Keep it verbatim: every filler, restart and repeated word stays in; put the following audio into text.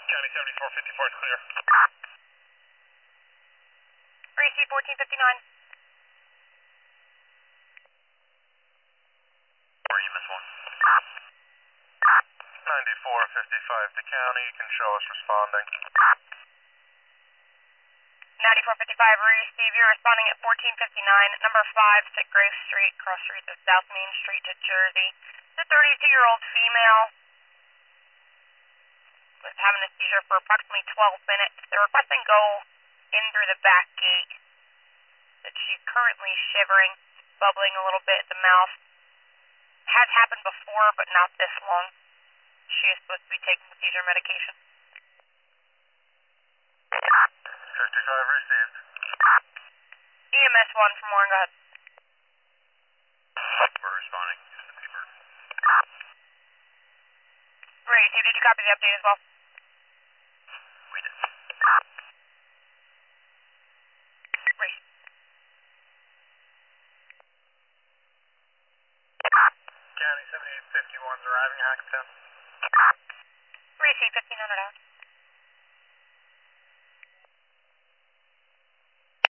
County seventy-four fifty-four is clear. three C fourteen fifty-nine. Or you miss one. ninety-four fifty-five to county, you can show us responding. ninety-four fifty-five, receive. You're responding at fourteen fifty-nine, number five, Sitgrave Street, cross street to South Main Street to Jersey. It's a thirty-two-year-old female was having a seizure for approximately twelve minutes. They're requesting go in through the back gate. That she's currently shivering, bubbling a little bit at the mouth. Has happened before, but not this long. She is supposed to be taking seizure medication. fifty-five received. E M S one from Warren, go ahead. We're responding to the paper. Received. Did you copy the update as well? We did. Received. County seventy-eight fifty-one is arriving at Hackettstown. Received, fifteen hundred hours.